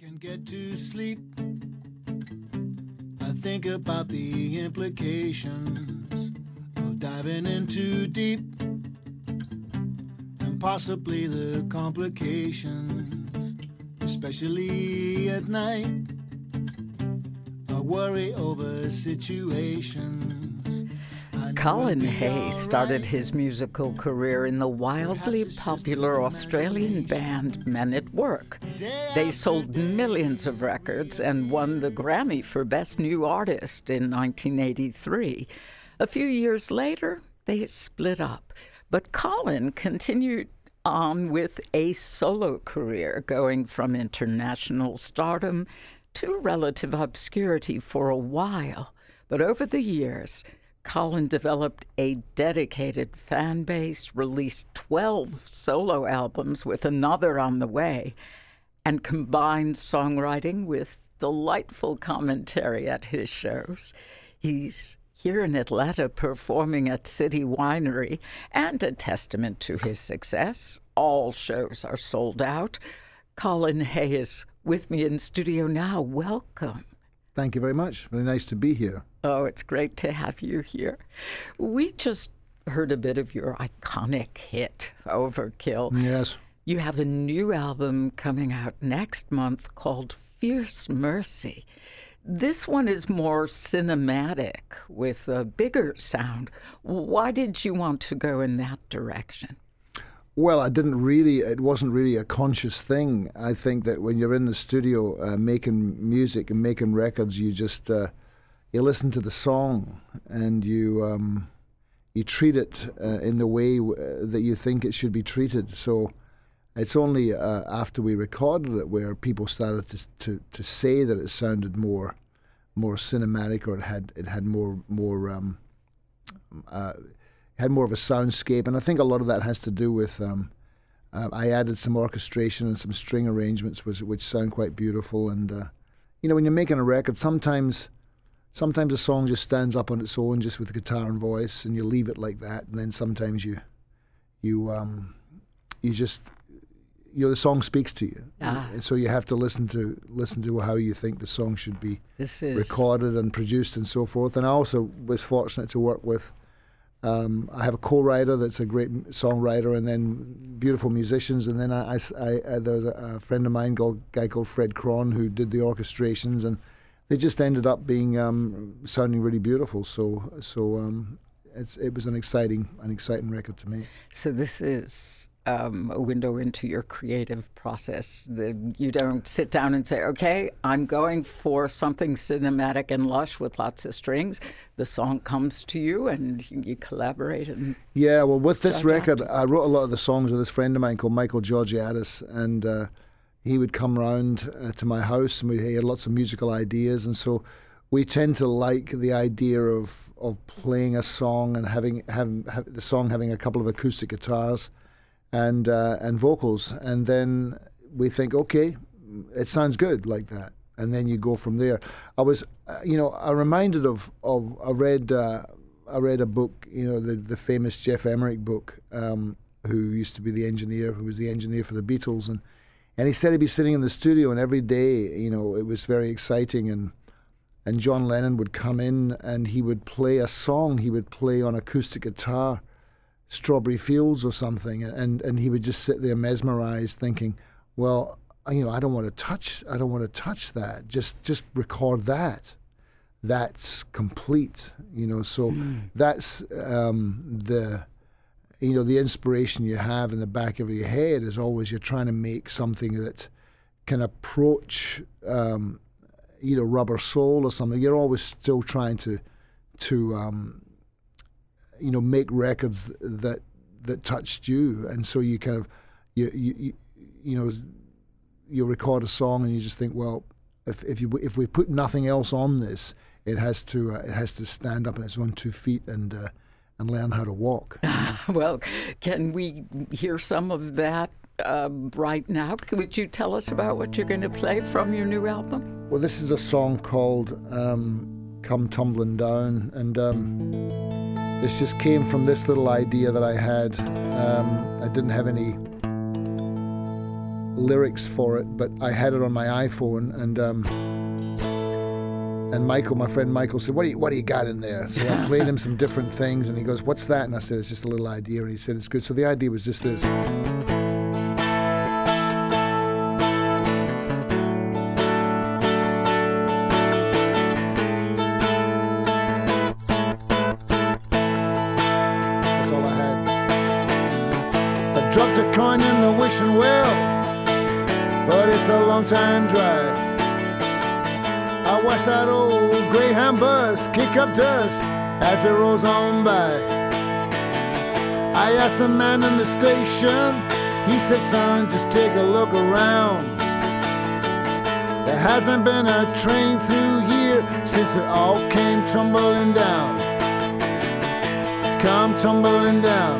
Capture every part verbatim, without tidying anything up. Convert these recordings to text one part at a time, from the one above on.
can get to sleep. I think about the implications of diving in too deep, and possibly the complications, especially at night. I worry over situations. Colin Hay started his musical career in the wildly popular Australian band Men at Work. They sold millions of records and won the Grammy for Best New Artist in nineteen eighty-three. A few years later, they split up. But Colin continued on with a solo career, going from international stardom to relative obscurity for a while. But over the years, Colin developed a dedicated fan base, released twelve solo albums with another on the way, and combined songwriting with delightful commentary at his shows. He's here in Atlanta performing at City Winery, and a testament to his success, all shows are sold out. Colin Hay is with me in studio now. Welcome. Thank you very much. Very nice to be here. Oh, it's great to have you here. We just heard a bit of your iconic hit, Overkill. Yes. You have a new album coming out next month called Fierce Mercy. This one is more cinematic with a bigger sound. Why did you want to go in that direction? Well, I didn't really, it wasn't really a conscious thing. I think that when you're in the studio uh, making music and making records, you just, uh, you listen to the song and you um, you treat it uh, in the way w- that you think it should be treated. So it's only uh, after we recorded it where people started to, to to say that it sounded more more cinematic, or it had it had more more um, uh, had more of a soundscape. And I think a lot of that has to do with um, uh, I added some orchestration and some string arrangements which, which sound quite beautiful. And uh, you know, when you're making a record, sometimes sometimes a song just stands up on its own, just with the guitar and voice, and you leave it like that. And then sometimes you you um, you just you know the song speaks to you, ah. and so you have to listen to listen to how you think the song should be this is... recorded and produced and so forth. And I also was fortunate to work with. Um, I have a co-writer that's a great songwriter, and then beautiful musicians. And then I, I, I, there's a friend of mine, called, a guy called Fred Cron, who did the orchestrations, and they just ended up being um, sounding really beautiful. So, so um, it's, it was an exciting, an exciting record to me. So this is um, a window into your creative process. The, you don't sit down and say, "Okay, I'm going for something cinematic and lush with lots of strings." The song comes to you, and you, you collaborate. And yeah, well, with this record, I wrote a lot of the songs with this friend of mine called Michael Georgiadis, and uh, he would come round uh, to my house, and we he had lots of musical ideas, and so we tend to like the idea of of playing a song and having having have the song having a couple of acoustic guitars and uh, and vocals, and then we think, okay, it sounds good like that, and then you go from there. I was, uh, you know, I'm reminded of of I read uh, I read a book, you know, the the famous Jeff Emmerich book, um, who used to be the engineer, who was the engineer for the Beatles, and and he said he'd be sitting in the studio, and every day, you know, it was very exciting, and and John Lennon would come in and he would play a song, he would play on acoustic guitar, Strawberry Fields or something, and and he would just sit there mesmerized, thinking, well, you know, I don't want to touch, I don't want to touch that. Just just record that. That's complete, you know. So mm. that's um, the, you know, the inspiration you have in the back of your head is always you're trying to make something that can approach, um, you know, Rubber Soul or something. You're always still trying to to. Um, you know, make records that that touched you, and so you kind of, you you you, you know, you record a song and you just think, well, if if you if we put nothing else on this, it has to uh, it has to stand up on its own two feet and uh, and learn how to walk. Well, can we hear some of that uh, right now? Would you tell us about what you're going to play from your new album? Well, this is a song called um, "Come Tumbling Down," and. Um, This just came from this little idea that I had. Um, I didn't have any lyrics for it, but I had it on my iPhone, and um, and Michael, my friend Michael, said, "What do you what do you got in there?" So I played him some different things, and he goes, "What's that?" And I said, "It's just a little idea," and he said, "It's good." So the idea was just this. Dropped a coin in the wishing well, but it's a long time drive. I watched that old Greyhound bus kick up dust as it rolls on by. I asked the man in the station, he said, "Son, just take a look around. There hasn't been a train through here since it all came tumbling down. Come tumbling down.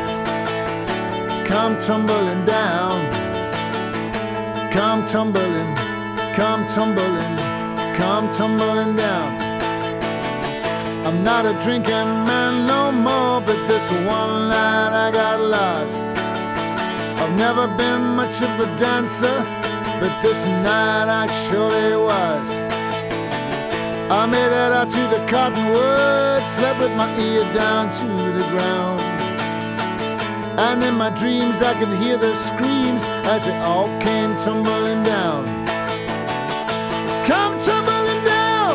Come tumbling down, come tumbling, come tumbling, come tumbling down. I'm not a drinking man no more, but this one night I got lost. I've never been much of a dancer, but this night I surely was. I made it out to the cottonwood, slept with my ear down to the ground. And in my dreams I could hear the screams as it all came tumbling down. Come tumbling down,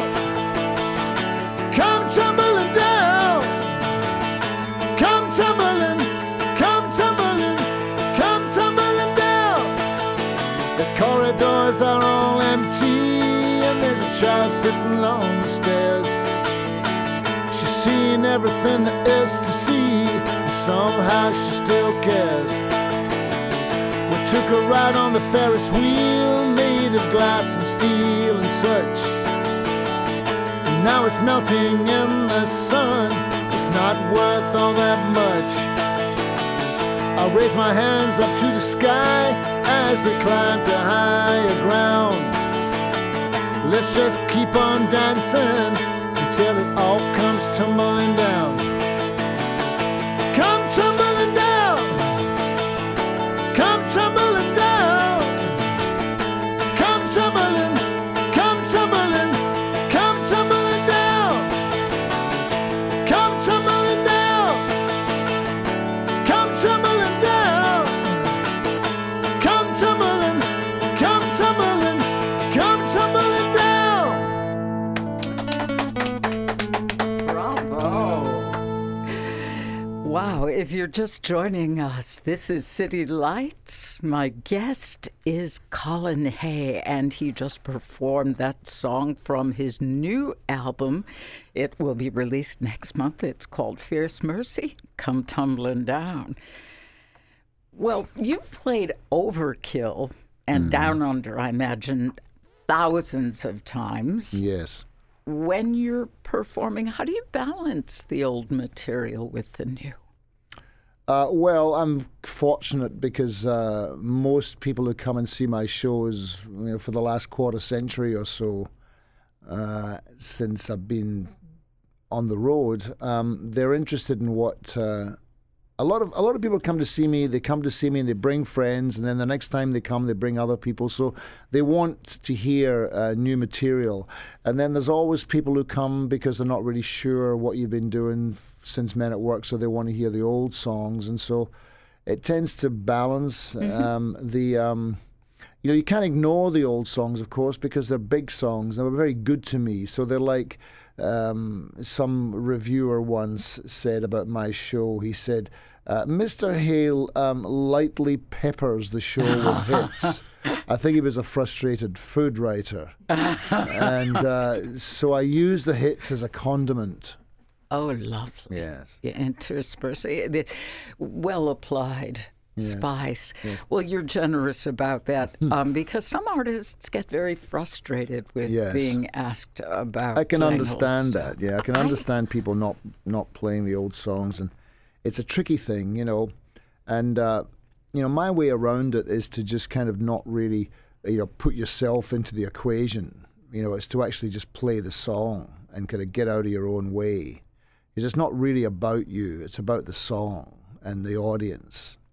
come tumbling down, come tumbling, come tumbling, come tumbling down. The corridors are all empty and there's a child sitting on the stairs. She's seen everything there is to see. Somehow she still cares. We took a ride on the Ferris wheel, made of glass and steel and such. And now it's melting in the sun. It's not worth all that much. I raise my hands up to the sky as we climb to higher ground. Let's just keep on dancing until it all comes tumbling down. Come tumbling down, come tumbling down, come tumbling, come tumbling, come tumbling down, come tumbling down, come tumbling down, come tumbling, come tumbling, come tumbling down. Bravo. Wow, if you're just joining us, this is City Lights. My guest is Colin Hay, and he just performed that song from his new album. It will be released next month. It's called Fierce Mercy, Come Tumbling Down. Well, you've played Overkill and mm. Down Under, I imagine, thousands of times. Yes. When you're performing, how do you balance the old material with the new? Uh, well, I'm fortunate because uh, most people who come and see my shows, you know, for the last quarter century or so, uh, since I've been on the road, um, they're interested in what uh, a lot of a lot of people come to see me. They come to see me and they bring friends, and then the next time they come, they bring other people. So they want to hear uh, new material. And then there's always people who come because they're not really sure what you've been doing f- since Men at Work, so they want to hear the old songs. And so it tends to balance mm-hmm. um, the. Um, you know, you can't ignore the old songs, of course, because they're big songs. They were very good to me. So they're like. Um, some reviewer once said about my show, he said, uh, Mister Hale um, lightly peppers the show with hits. I think he was a frustrated food writer. and uh, so I use the hits as a condiment. Oh, lovely. Yes. Yeah, interspersing. Well applied. Yes. Spice. Yes. Well, you're generous about that um, because some artists get very frustrated with yes. being asked about. I can understand that. Yeah, I can understand I... people not not playing the old songs, and it's a tricky thing, you know. And uh, you know, my way around it is to just kind of not really, you know, put yourself into the equation. You know, it's to actually just play the song and kind of get out of your own way. Because it's not really about you; it's about the song and the audience.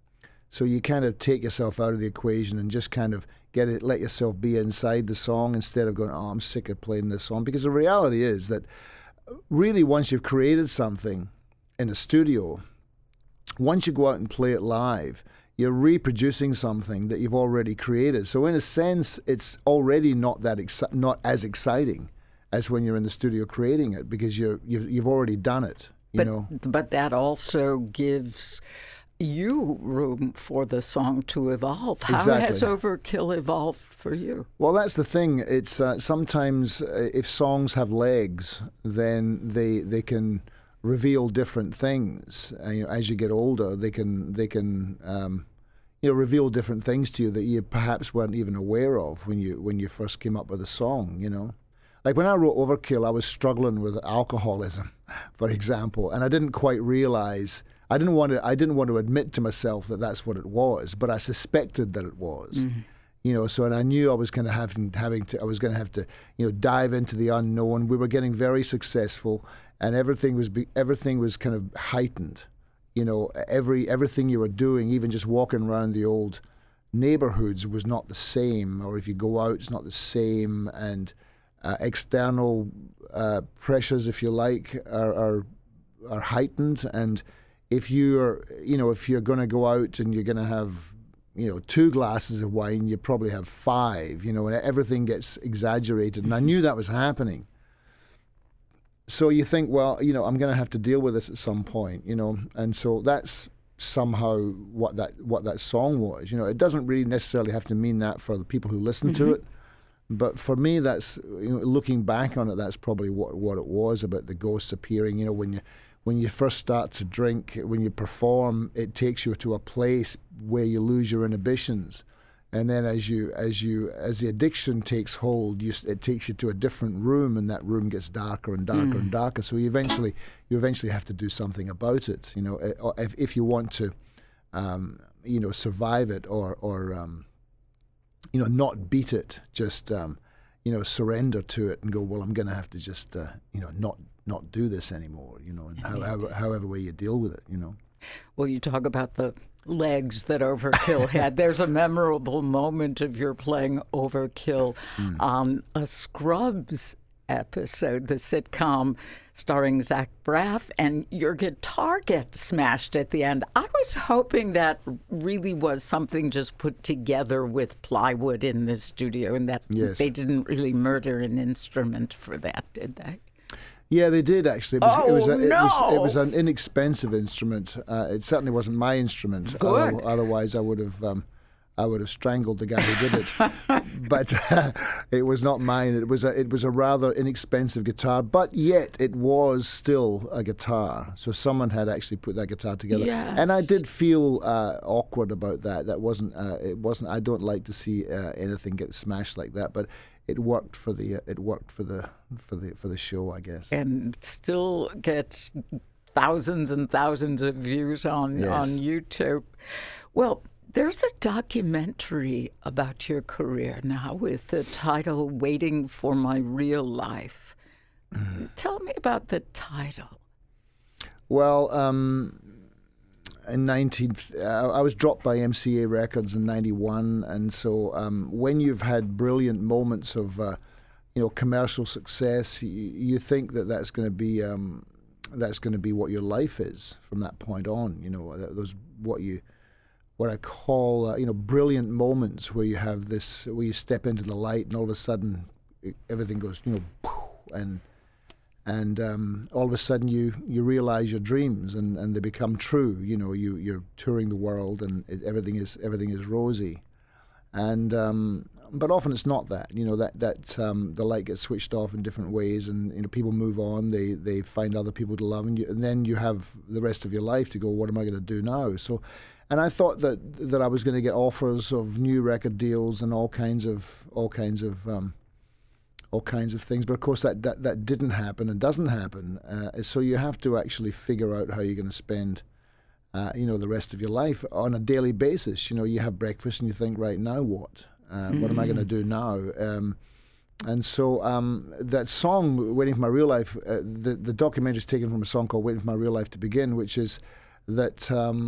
So you kind of take yourself out of the equation and just kind of get it, let yourself be inside the song instead of going, oh, I'm sick of playing this song. Because the reality is that really once you've created something in a studio, once you go out and play it live, you're reproducing something that you've already created. So in a sense, it's already not that exci- not as exciting as when you're in the studio creating it, because you're you've, you've already done it. You but, know. But that also gives you room for the song to evolve. How Exactly. has Overkill evolved for you? Well, that's the thing. It's uh, sometimes uh, if songs have legs, then they they can reveal different things. Uh, you know, as you get older, they can they can um, you know reveal different things to you that you perhaps weren't even aware of when you when you first came up with a song. You know, like when I wrote Overkill, I was struggling with alcoholism, for example, and I didn't quite realize. I didn't want to. I didn't want to admit to myself that that's what it was, but I suspected that it was. Mm-hmm. You know, so and I knew I was going to have having to. I was going to have to, you know, dive into the unknown. We were getting very successful, and everything was be, everything was kind of heightened. You know, every everything you were doing, even just walking around the old neighborhoods, was not the same. Or if you go out, it's not the same. And uh, external uh, pressures, if you like, are are, are heightened. And if you're, you know, if you're going to go out and you're going to have, you know, two glasses of wine, you probably have five, you know, and everything gets exaggerated. And I knew that was happening. So you think, well, you know, I'm going to have to deal with this at some point, you know, and so that's somehow what that what that song was. You know, it doesn't really necessarily have to mean that for the people who listen mm-hmm. to it, but for me, that's, you know, looking back on it, that's probably what what it was about the ghosts appearing. You know, when you when you first start to drink, when you perform, it takes you to a place where you lose your inhibitions. And then as you as you as the addiction takes hold, you, it takes you to a different room, and that room gets darker and darker mm. and darker. So you eventually you eventually have to do something about it. You know, if if you want to, um, you know, survive it or or um, you know, not beat it, just um, you know, surrender to it and go, well, I'm going to have to just uh, you know not not do this anymore. You know, and however however way you deal with it. You know. Well, you talk about the legs that Overkill had. There's a memorable moment of your playing Overkill mm. on a Scrubs episode, the sitcom starring Zach Braff, and your guitar gets smashed at the end. I was hoping that really was something just put together with plywood in the studio, and that yes. they didn't really murder an instrument for that, did they? Yeah, they did actually. It was, oh, it was, a, it no. was it was an inexpensive instrument. Uh, it certainly wasn't my instrument. Good. Other, otherwise, I would have um, I would have strangled the guy who did it. But uh, it was not mine. It was a it was a rather inexpensive guitar, but yet it was still a guitar. So someone had actually put that guitar together, yes. and I did feel uh, awkward about that. That wasn't uh, it wasn't. I don't like to see uh, anything get smashed like that, but. It worked for the uh, it worked for the for the for the show, I guess, and still gets thousands and thousands of views on yes. on YouTube. Well, there's a documentary about your career now with the title "Waiting for My Real Life." Mm. Tell me about the title. Well, um, in nineteen, uh, I was dropped by M C A Records in ninety-one, and so um, when you've had brilliant moments of, uh, you know, commercial success, you, you think that that's going to be um, that's going to be what your life is from that point on. You know, those what you what I call uh, you know brilliant moments where you have this where you step into the light and all of a sudden it, everything goes you know and. And um, all of a sudden, you, you realize your dreams, and, and they become true. You know, you you're touring the world, and it, everything is everything is rosy. And um, but often it's not that. You know, that that um, the light gets switched off in different ways, and you know people move on. They they find other people to love, and, you, and then you have the rest of your life to go. What am I going to do now? So, and I thought that that I was going to get offers of new record deals and all kinds of all kinds of. Um, all kinds of things, but of course that, that, that didn't happen and doesn't happen. Uh, so you have to actually figure out how you're going to spend, uh, you know, the rest of your life on a daily basis. You know, you have breakfast and you think, right, now what? Uh, mm-hmm. What am I going to do now? Um, and so um, that song, Waiting for My Real Life, uh, the, the documentary is taken from a song called Waiting for My Real Life to Begin, which is that um,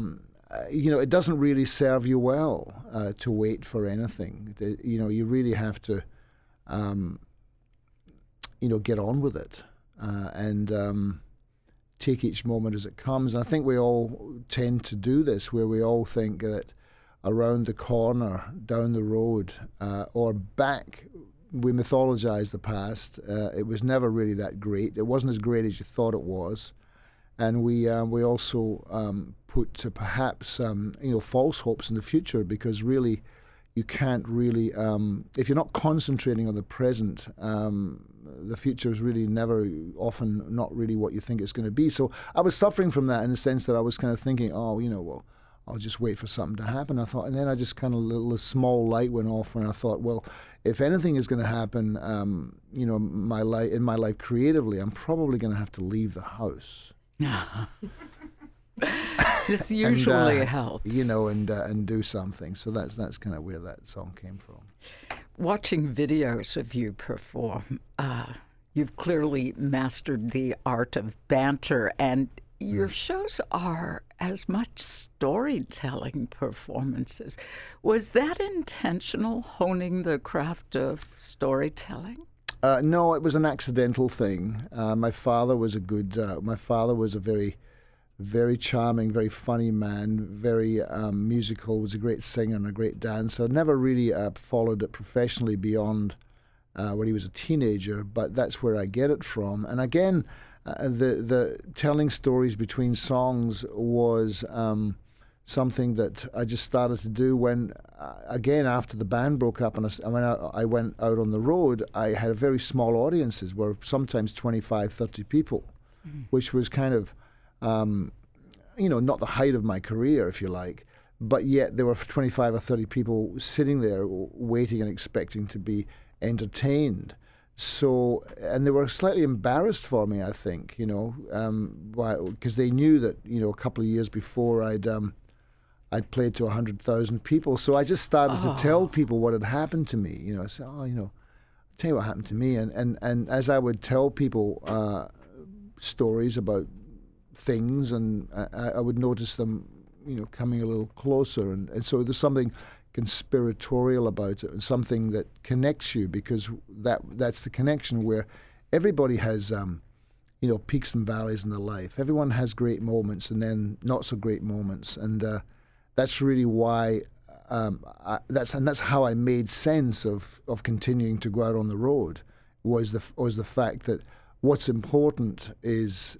you know, it doesn't really serve you well uh, to wait for anything. The, you know, you really have to, um, you know, get on with it uh, and um, take each moment as it comes. And I think we all tend to do this, where we all think that around the corner, down the road, uh, or back, we mythologize the past. Uh, it was never really that great. It wasn't as great as you thought it was. And we uh, we also um, put to perhaps um, you know false hopes in the future, because really you can't really um, if you're not concentrating on the present, um, the future is really never often not really what you think it's going to be. So I was suffering from that in the sense that I was kind of thinking, oh, you know, well, I'll just wait for something to happen. I thought, and then I just kind of a little a small light went off, and I thought, well, if anything is going to happen, um, you know, my life in my life creatively, I'm probably going to have to leave the house. This usually and, uh, helps, you know, and uh, and do something. So that's that's kind of where that song came from. Watching videos of you perform, uh, you've clearly mastered the art of banter, and your shows are as much storytelling performances. Was that intentional, honing the craft of storytelling? Uh, no, it was an accidental thing. Uh, my father was a good. Uh, my father was a very, very charming, very funny man. Very um, musical. Was a great singer and a great dancer. Never really uh, followed it professionally beyond uh, when he was a teenager. But that's where I get it from. And again, uh, the the telling stories between songs was um, something that I just started to do when, uh, again, after the band broke up and I, when I, I went out on the road, I had very small audiences, where sometimes twenty-five, thirty people, mm-hmm. which was kind of, um, you know, not the height of my career, if you like, but yet there were twenty-five or thirty people sitting there waiting and expecting to be entertained. So, and they were slightly embarrassed for me, I think, you know, um, because they knew that, you know, a couple of years before I'd... Um, I'd played to one hundred thousand people. So I just started oh. to tell people what had happened to me. You know, I said, oh, you know, I'll tell you what happened to me. And, and, and as I would tell people uh, stories about things, and I, I would notice them, you know, coming a little closer. And, and so there's something conspiratorial about it, and something that connects you, because that that's the connection where everybody has... Um, you know, peaks and valleys in their life. Everyone has great moments and then not so great moments, and uh, that's really why. Um, I, that's and that's how I made sense of, of continuing to go out on the road. Was the was the fact that what's important is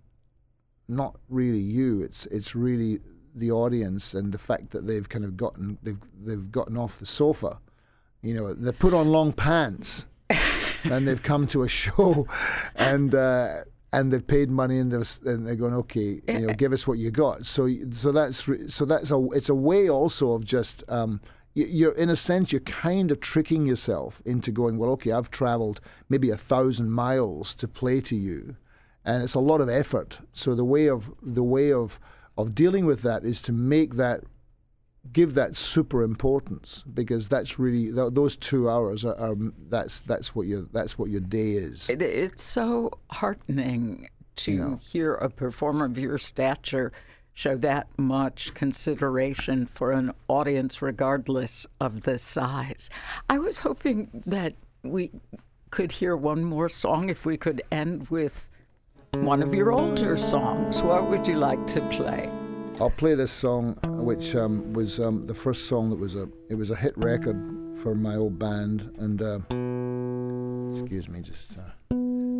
not really you. It's it's really the audience, and the fact that they've kind of gotten they've they've gotten off the sofa. You know, they put on long pants, and they've come to a show, and. Uh, And they've paid money, and they're, and they're going, okay, you know, give us what you got. So, so that's so that's a it's a way also of just um, you're in a sense you're kind of tricking yourself into going, well, okay, I've traveled maybe a thousand miles to play to you, and it's a lot of effort. So the way of the way of of dealing with that is to make that. Give that super importance, because that's really th- those two hours are, are that's that's what your that's what your day is. It, it's so heartening to you know. hear a performer of your stature show that much consideration for an audience, regardless of the size. I was hoping that we could hear one more song. If we could end with one of your older songs, what would you like to play? I'll play this song, which um, was um, the first song that was a it was a hit record for my old band, and uh, excuse me, just uh,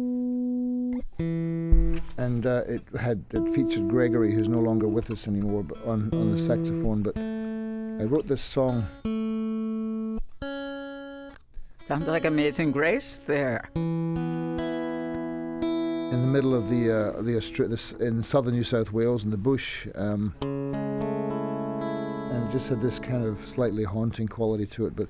and uh, it had it featured Gregory, who's no longer with us anymore, but on on the saxophone. But I wrote this song. Sounds like Amazing Grace there. In the middle of the uh, the this, in southern New South Wales, in the bush, um, and it just had this kind of slightly haunting quality to it. But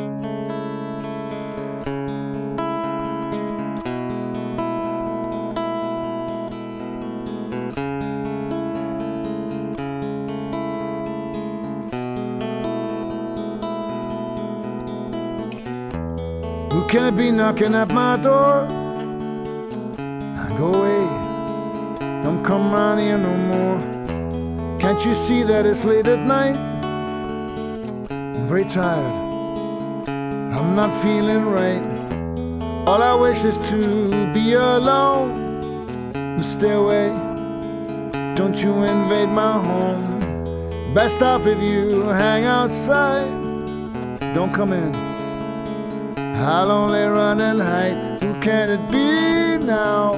who can it be knocking at my door? Go away, don't come round here no more. Can't you see that it's late at night? I'm very tired. I'm not feeling right. All I wish is to be alone and stay away. Don't you invade my home. Best off if you hang outside. Don't come in. I'll only run and hide. Who can it be now?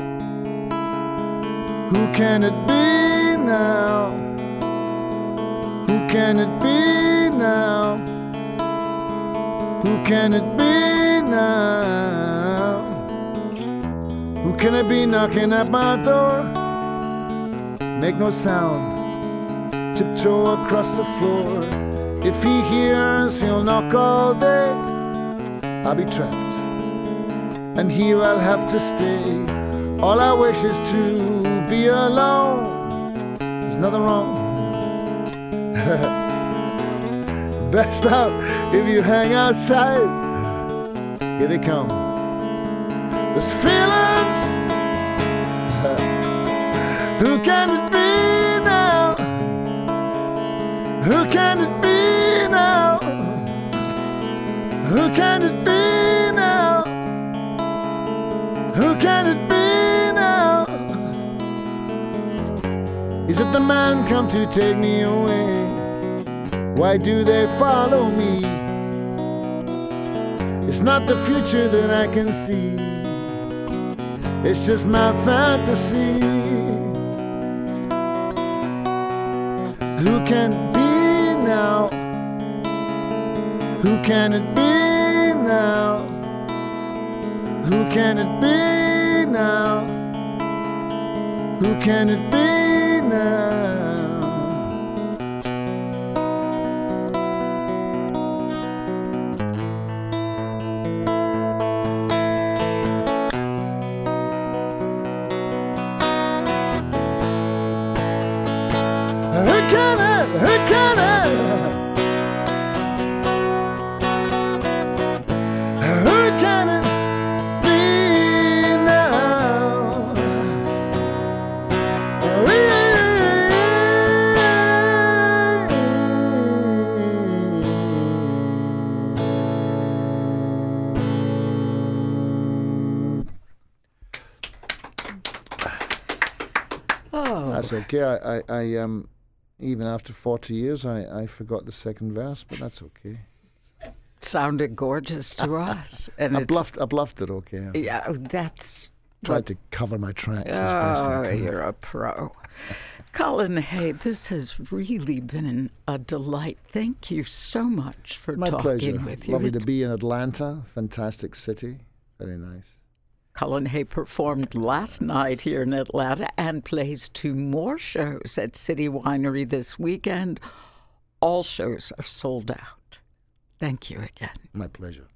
Who can it be now? Who can it be now? Who can it be now? Who can it be knocking at my door? Make no sound. Tiptoe across the floor. If he hears, he'll knock all day. I'll be trapped, and here I'll have to stay. All I wish is to be alone. There's nothing wrong. Best out if you hang outside. Here they come. There's feelings. Who can it be now? Who can it be now? Who can it be now? Who can it be now? Is it the man come to take me away? Why do they follow me? It's not the future that I can see. It's just my fantasy. Who can it be now? Who can it be now? Who can it be now? Who can it be now? Who can it? Who can it? Who can it be now? Oh, That's okay. I, I, I um, even after forty years, I, I forgot the second verse, but that's okay. sounded gorgeous to us. And I it's, bluffed. I bluffed it. Okay. Yeah, that's. Tried to cover my tracks as best I Oh, could. you're a pro. Colin Hay, this has really been a delight. Thank you so much for My talking pleasure. with you. Lovely It's- to be in Atlanta. Fantastic city. Very nice. Colin Hay performed last night here in Atlanta and plays two more shows at City Winery this weekend. All shows are sold out. Thank you again. My pleasure.